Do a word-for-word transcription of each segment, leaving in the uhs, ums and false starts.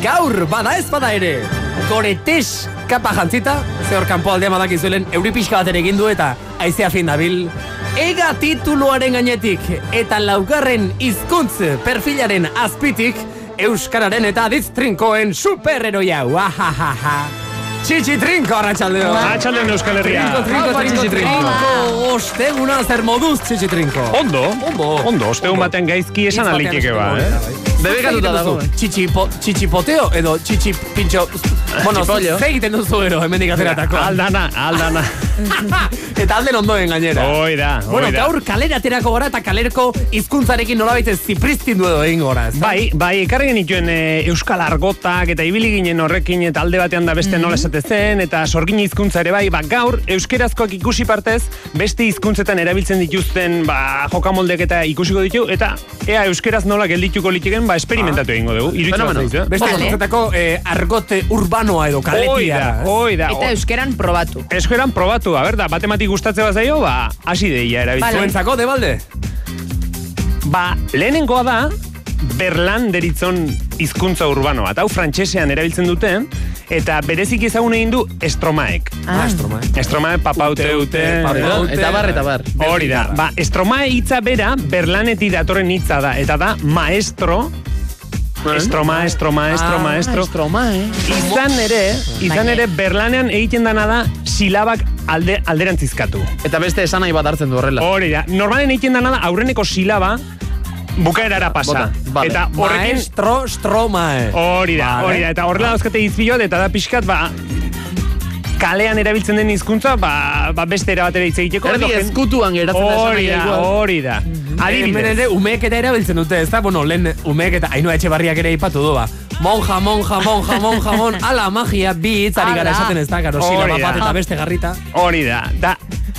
gaur bada ez bada ere Goretex kapa jantzita, ze hor kanpo aldea madakizuelen euripiska bat ere egin du eta aizea fin dabil. Ega tituluaren gainetik eta laugarren hizkuntz perfilaren azpitik euskararen eta aditz trinkoen superheroia. Uahahaha. Txitsi Trinko, arratxaldeo. Arratxaldeon Euskal Herria. Trinko, Trinko, Trinko, Trinko. Osteguna zer moduz, Txitsi Trinko. Ondo, ondo, ondo. Ostegun baten gaizki esan aliteke ba, eh? Bebekatuta dago. Txitsipoteo edo txitsipintxo. Bueno, ze egiten duzu ero, hemendik ateratako. Aldana, aldana. Eta alden ondoen gainera. Oida, oida. Bueno, gaur kalera aterako gara eta kalerko hizkuntzarekin nolabait zipristindu edo egin gora. Bai, bai, ekarri genituen euskal argotak eta ibili ginen horrekin eta alde batean da beste nola esate zen eta sorgin hizkuntza ere bai, ba gaur euskerazkoak ikusi partez beste hizkuntzetan erabiltzen dituzten ba jokamoldek eta ikusiko ditu eta ea euskeraz nola geldituko liteken ba esperimentatu egingo dugu. Iruditzen zaizu, eh? Beste hizkuntzetako argote urbanoa edo kaletia. Oida, eta euskeran probatu. Euskeran probatu, a ber, da, matematik gustatze bat zaio, ba, hasi deia erabiltzen. Zuentzako, de balde? Ba, lehenengoa da, Berlan deritzon hizkuntza urbanoa. Eta hau frantsesean erabiltzen duten, eta berezik ezagun egin du Estromaek. Ah, Estromaek. Estromaek, papaute-ute. Eta bar, eta bar. Hori da. Ba, Estromae hitza bera, Berlanetik datorren hitza da. Eta da, maestro, Estroma, estroma, estroma, estro. Estroma, eh? Izan ere, izan ere, Berlanean egiten dana da silabak alde, alderantzizkatu. Eta beste esan nahi bat hartzen du horrela. Hori da, normalen egiten dana da aurreneko silaba bukaerara pasa. Bota, vale. Eta horrekin... Maestro, stromae. Hori da, Vale. hori da. Eta horrela dauzkate izpilot, eta da pixkat, ba... kalean erabiltzen den hizkuntza, ba, ba beste era batera hitz egiteko. Erdi ezkutuan geratzen da esan Hori nahi da, igual. hori da. Hemen Adibidez. ere umeek eta erabiltzen dute, ez da? Bueno, lehen umeek eta Ainhoa Etxebarriak ere ipatu du, ba. Monja, monja, monja, monja, mon, ala magia, bi hitzari gara Ala. esaten ez da, garo, Hori silaba da. bat eta beste garrita. Hori da, da...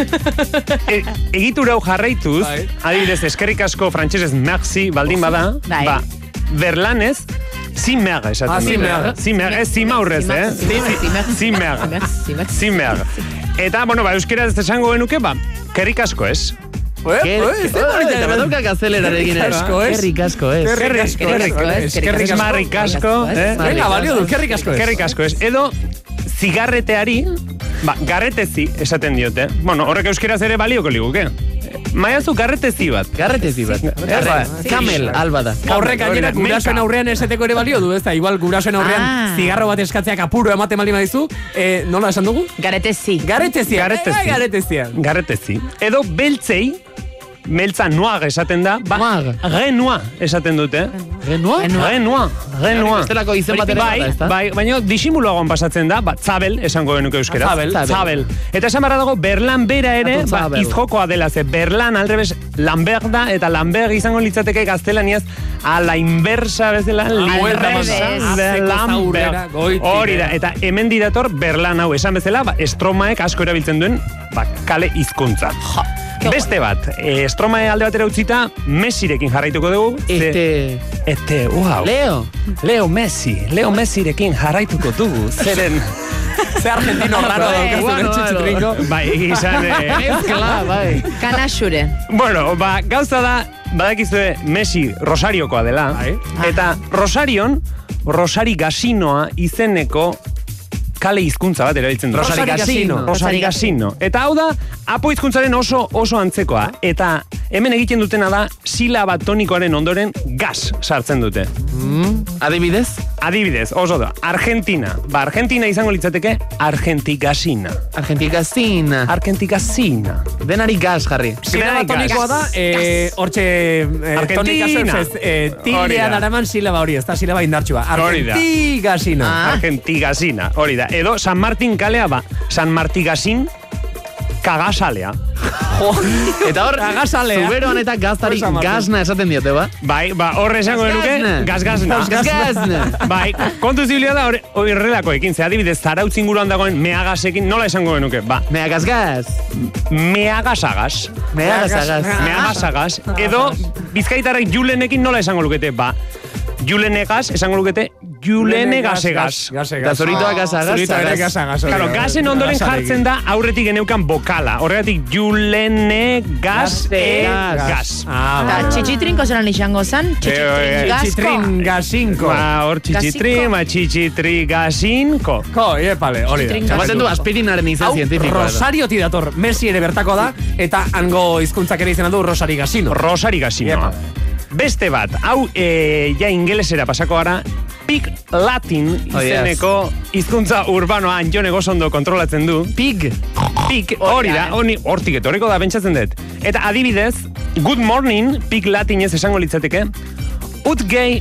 e, egitura hau jarraituz, Bai. adibidez, eskerrik asko frantsesez merci baldin bada, Bai. ba, berlanez, zimer esaten Ah, dute. zimer. Zimer, ez zimaurrez, eh? Zimer. Zimer. Zimer. Zimer. Eta, bueno, ba, euskeraz esango genuke, ba, kerrik asko ez. Eh, Ker- eh, ze Eh, polita Eta da. badauka azelerarekin. Kerrik asko ez. Kerrik asko ez. Kerrik asko ez. Kerrik asko ez. Kerrik asko. Marrik asko, eh? Venga, balio du, kerrik asko ez. Kerrik asko ez. Edo, zigarreteari, ba, garretezi esaten diote. Bueno, horrek euskeraz ere balioko liguke. Maiazu garretezi bat. Garretezi bat. Erra, Kamel, alba da. Horrek gainera Hori da, gurasoen menka. aurrean esateko ere balio du, ez da? Igual gurasoen aurrean Ah. zigarro bat eskatzeak apuro ematen bali maizu, eh, nola esan dugu? Garetezi. Garetezia. Garetezi. Eh, garetezia. Garretezi. Edo beltzei, beltza noir esaten da, ba, Noir. renoir esaten dute. Renua? Renoir, renoir. Bestelako izen bat ere Bai, bada, ezta? bai, baina disimuloagoan pasatzen da, ba, zabel, esango genuke euskeraz. Zabel. Zabel. Eta esan barra dago, Berlan bera ere, Atu ba, zabel. izjokoa dela, ze Berlan aldrebes Lambert da, eta Lambert izango litzateke gaztelaniaz, a la inversa bezala, Buelta revés. eman. de Azeko zaurrera, Lambert. goitik, Hori da, eh. eta hemen didator Berlan hau esan bezala, ba, estromaek asko erabiltzen duen, ba, kale hizkuntza. Beste bat, eh, estromae alde batera utzita, Messirekin jarraituko dugu. ze- Este... Este, wow. Leo. Leo Messi, Leo Messirekin jarraituko dugu. Zeren, Ze argentino raro Bai, daukazu, bueno, eh, txitxitrinko. bai, izan, eh, Mezcla, bai. Kanaxure. bueno, ba, gauza da, badakizue Messi Rosariokoa dela, Bai. eta Rosarion, Rosari Gasinoa izeneko kale hizkuntza bat erabiltzen du. Rosari Gasino. Rosari Gasino. Eta hau da, apo hizkuntzaren oso oso antzekoa. Eta hemen egiten dutena da, silaba tonikoaren ondoren gas sartzen dute. Adibidez? Adibidez, oso da, Argentina. Ba, Argentina izango litzateke Argentigasina. Argentikazina. Argentigasina. Denari gas jarri. Silaba Gas. tonikoa da, eh, hortxe eh, Argentina. tonika zeutzez, eh, Hori tilea da. daraman silaba hori, ez da silaba indartsua. Hori da. Argentigasina. Ah. Argentigasina, hori da. Edo San Martin kalea, ba, San Martigasin kagasalea. Eta hor, Kagasalea. zuberoan eta gaztari San Martin. gazna esaten diote, ba? Bai, ba, horre esango genuke, Gazgazna. gazgazna. Gazgazna. Bai, kontu zibilia da hor- horrelako ekin, ze adibidez, zarautz inguruan dagoen meagasekin, nola esango genuke? Ba, Mea gazgaz. meagasagas. Mea gazagaz. Meagasagas. Edo, bizkaitarrek julenekin nola esango lukete? Ba, Julenegas, esango lukete, Julenegasegas. Eta zuritoa gasa, gasa. Zuritoa ere gasa, gasa. Claro, gasen ondoren jartzen da aurretik geneukan bokala. Horregatik Julenegasegas. Ah, Eta vale. txitxitrinko zelan izango zen? Txitxitrin gasinko. Ba, hor txitxitri, ma txitxitri gasinko. Ko, iepale, hori da. Ematen du aspirinaren izan Hau, zientifikoa. Rosario tidator, Messi ere bertako da, eta hango hizkuntzak ere izena du Rosari Gasino. Rosari gasinoa. Beste bat, hau e, ja ingelesera pasako gara, Pig Latin izeneko hizkuntza urbanoa Jon Egosondo kontrolatzen du. Pig. Pig, hori da, hori hortik etorriko da pentsatzen dut. Eta adibidez, good morning, Pig Latinez esango litzateke, ut gay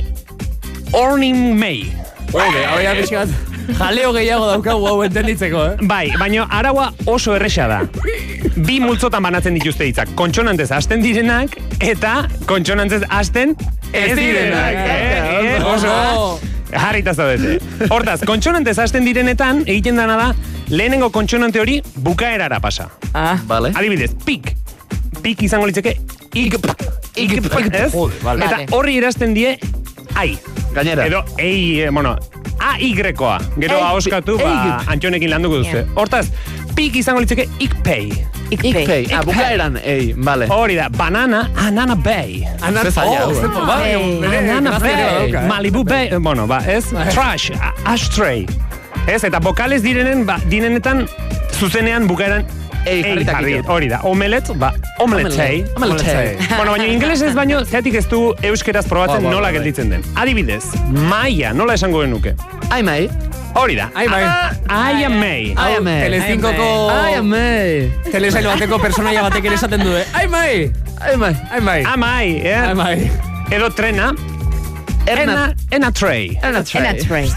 orning May. Ode, hau ya pixkat, jaleo gehiago daukagu hau entenditzeko, eh? Bai, baina araua oso erresa da. Bi multzotan banatzen dituzte hitzak. Kontxonantez hasten direnak eta kontxonantez hasten ez direnak. Eh, eh, oso jarrita zaudete. Hortaz, kontxonantez hasten direnetan egiten dana da lehenengo kontxonante hori bukaerara pasa. Ah. Vale. Adibidez, pik. Pik izango litzeke ik, ik, ez? Jode, vale. Eta horri erazten die ai. Gainera. Edo ei, eh, bueno, A Y-koa. Gero Ei, ahoskatu, ba, ei. Antxonekin landuko duzu. Hortaz, pik izango litzeke ikpei. Ikpei. Ah, bukaeran, ei, vale. Hori da, banana, anana bay. Ana, Ze zaila, oh, hau, ze eh? po- bai, Ei, bere Anana grazia ere bay, badauka, eh? Malibu bay, eh, bueno, ba, ez? Trash, a- ashtray. Ez, eta bokales direnen, ba, direnetan, zuzenean bukaeran Ei, jarrita jarri. kito. Hori da, omelet, ba, omeletei. Omeletei. Bueno, baina ingelesez baino, zeatik ez du euskeraz probatzen Ba, ba, nola ba, bai. gelditzen den. Adibidez, maia, nola esango genuke? Ai, mai. Hori da. Ai, bai. I am May. Ai, mai. Telezinkoko... Ai, mai. Telesail bateko personaia batek ere esaten du, eh? Ai, mai! Ai, mai. Ai, mai! Amai, eh? Ai, mai! Edo trena, Erna. ena, ena tray. Erna Ena tray. tray.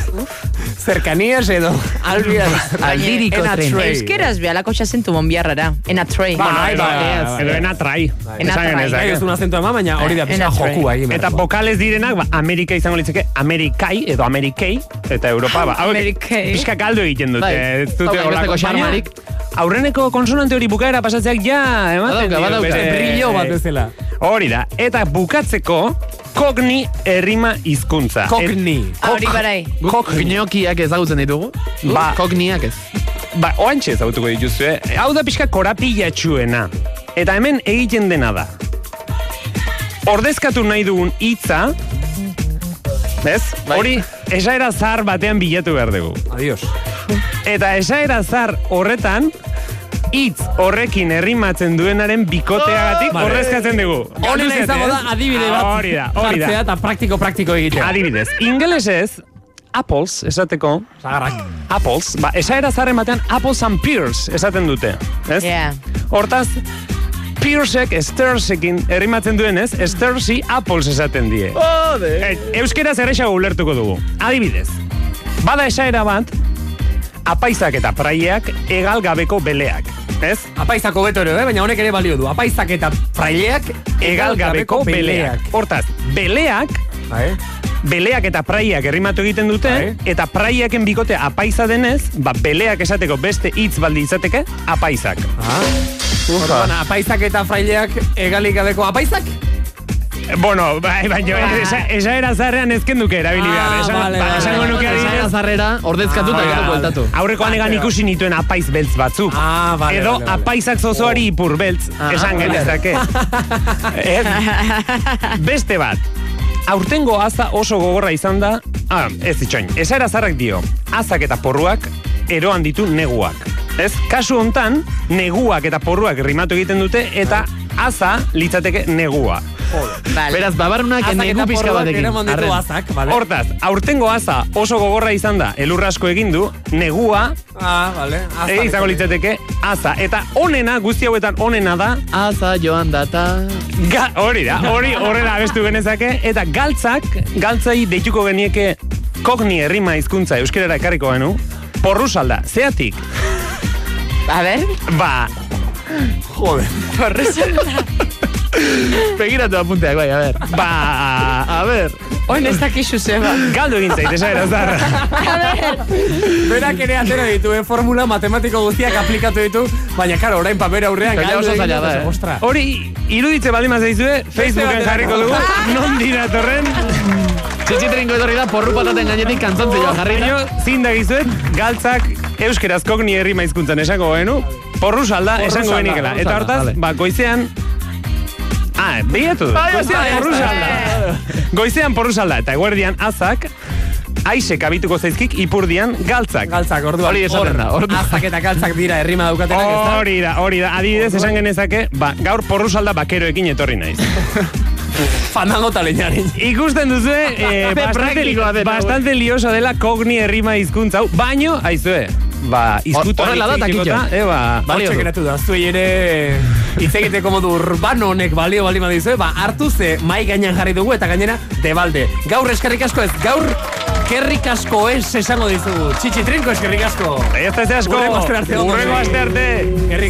Cercanías edo albian. Aldiriko Ena tren. tray. Euskeraz behalako txasentu monbiarrara. Ena tray. Bai, Edo, bai, bai, bai. edo ena trai. Ena Esan trai. genezake. Gai ez du un acento ema, baina hori da pizka Ena tray. jokua egin. Eta bokales direnak, ba, Amerika izango litzeke, Amerikai edo Amerikei, eta Europa, ba, hauek Amerikei. pixka galdu egiten dute. Bai. Ez dute Hau, horlako- besteko xarmarik. Aurreneko konsonante hori bukaera pasatzeak ja ematen Badauka, dio badauka. bere- Brillo bat bezala. Hori da. Eta bukatzeko, kogni errima hizkuntza. Kokni. Hori barai. Guk gniokiak ezagutzen ditugu. Ba. Kokniak ez. Ba, oantxe ezagutuko dituzu, eh? Hau da pixka korapilatxuena. Eta hemen egiten dena da. Ordezkatu nahi dugun hitza, ez? Bai. Hori, esaera zahar batean bilatu behar dugu. Adiós. Eta esaera zahar horretan, hitz horrekin errimatzen duenaren bikoteagatik Vale. ordezkatzen dugu. Honela izango da adibide bat. Hori da, hori Jartzea da. eta praktiko-praktiko egitea. Adibidez, ingelesez, apples esateko, Zagarrak. apples, ba, esaera zaharren batean apples and pears esaten dute, ez? Yeah. Hortaz, pearsek Stirsekin errimatzen duenez, Stirsi apples esaten die. Jode. E, euskeraz errexago ulertuko dugu. Adibidez, bada esaera bat, apaizak eta praieak egal gabeko beleak, ez? Apaizako beto ere, eh? Baina honek ere balio du. Apaizak eta fraileak Egal gabeko beleak. Hortaz, beleak, Bai. beleak eta praiak errimatu egiten dute, Bai. eta praiaken bikote apaiza denez, ba, beleak esateko beste hitz baldi izateke, apaizak. Ah. Orduan, apaizak eta fraileak egalik gabeko apaizak? Bueno, bai, baina esa, esa era zarrean ezkenduke erabili Ah, behar. Esan, vale, ba, vale, esango vale. nuke Esaera adibidez, zarrera, ordezkatu eta Ah, gero vale. bueltatu. aurrekoan egan ikusi nituen apaiz beltz batzuk. Ah, vale, Edo vale, vale. apaizak zozoari ipur beltz, Ah, esan vale. genezake. Ez? Beste bat, aurtengo aza oso gogorra izan da, ah, ez itxoin, esaera zarrak dio, azak eta porruak eroan ditu neguak. Ez? Kasu hontan, neguak eta porruak rimatu egiten dute, eta aza litzateke negua. Vale. Beraz, babarunak Azak negu eta pixka porruak batekin. eraman ditu Arren. azak, vale? Hortaz, aurtengo aza oso gogorra izan da, elur asko egin du, negua, Ah, vale. Azak. e, izango litzateke, aza. Eta onena, guzti hauetan onena da, Aza joan data. Ga, hori da, hori horrela abestu genezake, eta galtzak, galtzai deituko genieke kogni errima hizkuntza euskerara ekarriko genu, porru salda, zeatik, A ver. ba, Joder. Begiratu apunteak, bai, a ber. ba, A ber. Oin ez dakizu zeba. galdu egin zait, esaera zarra. Berak ere atera ditu, eh? Formula matematiko guztiak aplikatu ditu, baina, karo, orain papera aurrean Gaina galdu oso egin zaila dut, da, eh? ostra. Hori, iruditze baldin mazaizue, Facebooken baterako. jarriko dugu, non dira torren, Txitxitrinko etorri da porru pataten gainetik kantzontzioa jarri. Baina, zin da gizuet, galtzak euskerazkok ni herrima hizkuntzan esango genu, porru salda esango genikela. Eta hortaz, ba, goizean... Ah, behiatu. Goizean porru salda. Goizean porru salda. Eta eguerdian azak, aizek abituko zaizkik ipurdian galtzak. Galtzak, orduan. Hori esaten da, orduan. Azak eta galtzak dira herrima daukatenak, ez da? Hori da, hori da. Adibidez, esan genezake, ba, gaur porru salda bakeroekin etorri naiz. Fandango taleñarin. Ikusten duzue, eh, bastante, bastante lioso dela kogni herrima hizkuntza hau, baino, aizue, ba, izkutuan Horrela da, takitxo. Eba, Balio geratu da, zuei ere hitz egiteko modu urbano honek balio bali madizue, ba, hartu ze mai gainean jarri dugu eta gainera debalde. Gaur eskerrik asko ez, gaur kerrik asko ez esango dizugu. Txitxitrinko eskerrik asko. Ez ez asko, Urrengo aste arte ondo. urrengo aste arte.